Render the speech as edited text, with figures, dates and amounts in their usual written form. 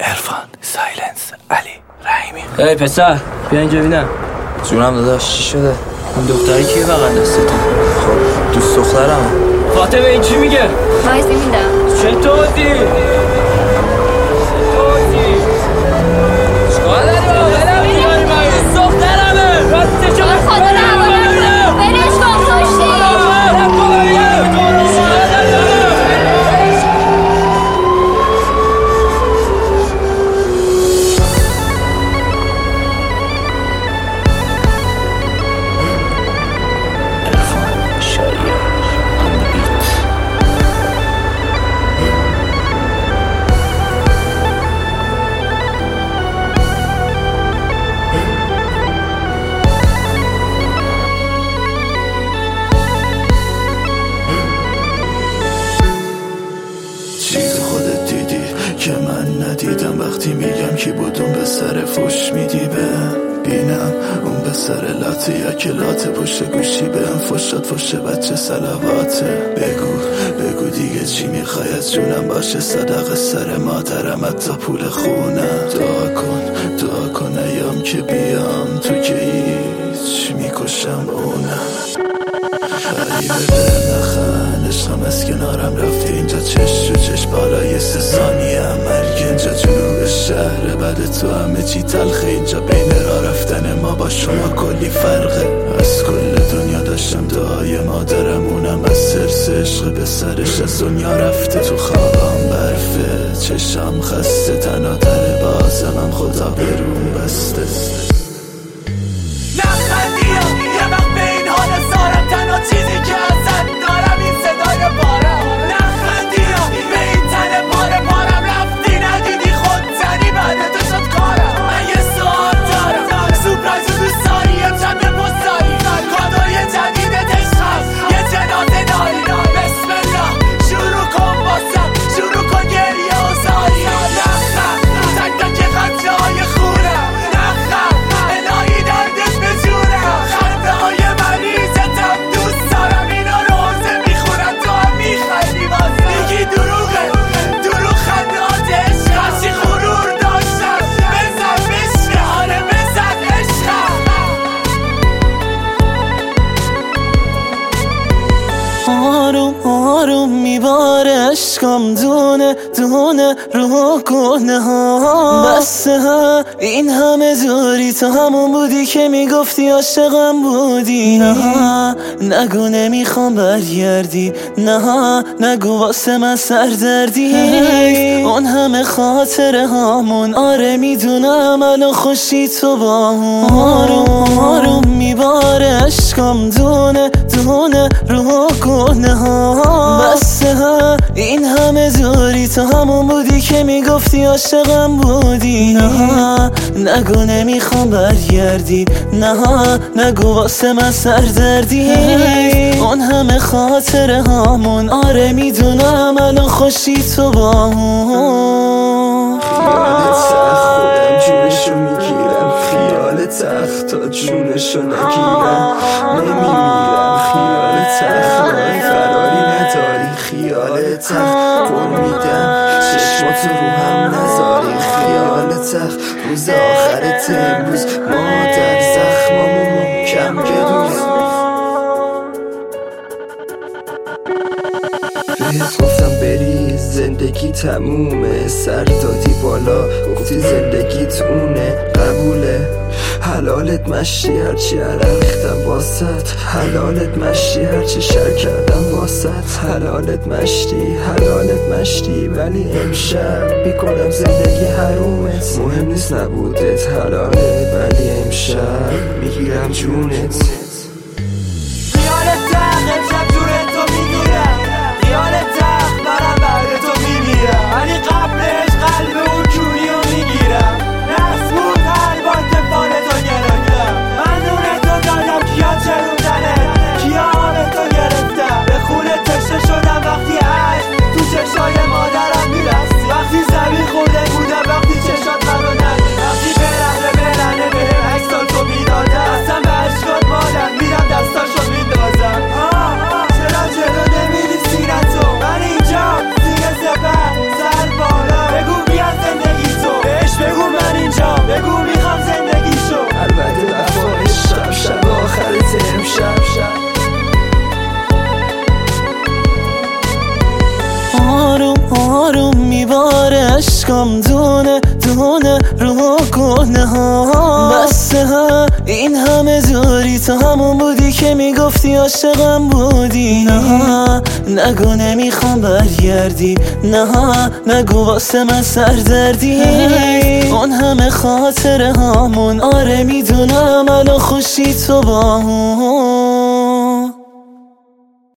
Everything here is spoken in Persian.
عرفان، سایلنس، علی، رحیمی. ای پسر بیا اینجا ببینم. جونم داداش چی شده؟ اون دختری کیه بغل دستت؟ خب دوست دخترم. فاطمه این چی میگه؟ وایس میدم. چطوری؟ چیکار داری با بلم میگاری من؟ دوست دخترمه راستشو خدا نمونه برش کن کشتی. که من ندیدم وقتی میگم کی بود اون به سر فوش میدی بینم اون به سر لاته یا که لاته پشت گوشی بهم فوشات فوش بچه صلواته. بگو دیگه چی میخوای از جونم باشه صدق سر مادرم حتی پول خونم. دعا کن ایام که بیام تو که هیچ میکشم اونم. غریبه به نخن عشقم از کنارم رفتی اینجا چش رو چش بالای 3 ثانیه مرگ اینجا جنوب شهر بعد تو همه چی تلخه اینجا بین راه رفتن ما با شما کلی فرقه. از کل دنیا داشتم دعای مادرم اونم از سرس عشق به سرش از دنیا رفته. تو خوابم برفه چشم خسته تنها در بازمم خدا برون بسته. نخندیم یه وقت به این حال سارم تنها چیزی که ازت دارم این صدای بارم. نخندیم به این تن پارم رفتی ندیدی خود زنی بعد تو شد کارم. من یه سوال دارم سورپرایز دوست داری امشب به پستاری کادوی جدیدت عشقم یه جنازه داری. بسم الله شروع کن باسم شروع کن گریه و زاری. نخند تک تک خطه های خونم نخند الهی دردت به جونم. خنده های مریضتم دوست دارم اینا رو حوزه میخونم تو هم میخندی بازم میگی دروغه دروغ خندهات عشق هرچی غرور داشتم بزن بشکه آره بزن عشقم. آروم میباره عشقم دونه رو گونه ها بسته ها. این همه دوری تو همون بودی که میگفتی عاشقم بودی. نه نگو نمیخوام برگردی نگو واسه من سردردی. اون همه خاطره هامون آره میدونم الان خوشی تو با آروم میباره عشقم دونه رو گونه ها بسته ها. این همه دوری تو همون بودی که میگفتی عاشقم بودی. نه نگو نمیخوام برگردی نگو واسه من سردردی. اون همه خاطره هامون آره میدونم الان خوشی تو با خیالت سخت خودم جونشو میگیرم خیالت سخت تا جونشو نگیرم نمیمیرم. خیالت سخت راه فراری نداری خیالت سخت قول میدم چشماتو رو هم نذاری. خیالت سخت روز آخرت امروز مادر زخمامو محکم گروز. بهت گفتم بری زندگی تمومه سر دادی بالا گفتی زندگیت اونه قبوله. حلالت مشتی هرچی عرقیختم واسط حلالت مشتی هرچی شر کردم واسط حلالت مشتی ولی امشب بیکنم زندگی حرومت. مهم نیست نبودت حلالت ولی امشب میگیرم جونت. خیالت تخت امشب جونت تو میگیرم. خیالت تخت برم بعد تو میمیرم ولی قبلش قلب اون جونی رو میگیرم. نسبود هر بار که فالتو گرفتم من نونتو دادم کیا چروندنه کیا آبتو گرفتم. به خونه تشته شدم وقتی عشق تو چشای مادرم میرست وقتی زمین خورده بودم وقتی چشات منو ند وقتی برهنه به عکسال تو میدادم اصلا به عشقات مادم آروم میباره عشقم دونه دونه رو گونه ها. بسته ها این همه دوری تو همون بودی که میگفتی عاشقم بودی. نه نگو نمیخوام برگردی، نه نگو واسه من سردردی. اون همه خاطره هامون آره میدونم الان خوشی تو با